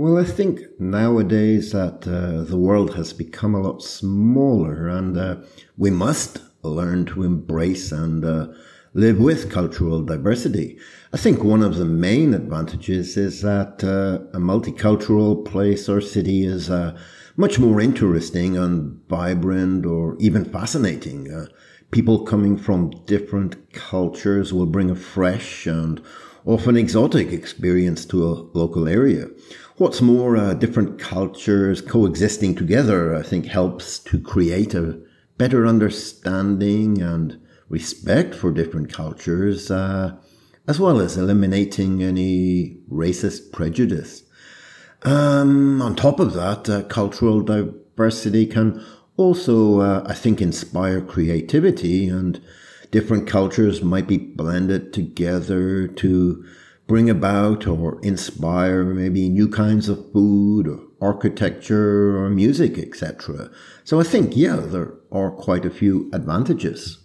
Well, I think nowadays that the world has become a lot smaller and we must learn to embrace and live with cultural diversity. I think one of the main advantages is that a multicultural place or city is much more interesting and vibrant or even fascinating. People coming from different cultures will bring a fresh and often exotic experience to a local area. What's more, different cultures coexisting together, I think, helps to create a better understanding and respect for different cultures, as well as eliminating any racist prejudice. On top of that, cultural diversity can also, I think, inspire creativity, and different cultures might be blended together to bring about or inspire maybe new kinds of food or architecture or music, etc. So I think, yeah, there are quite a few advantages.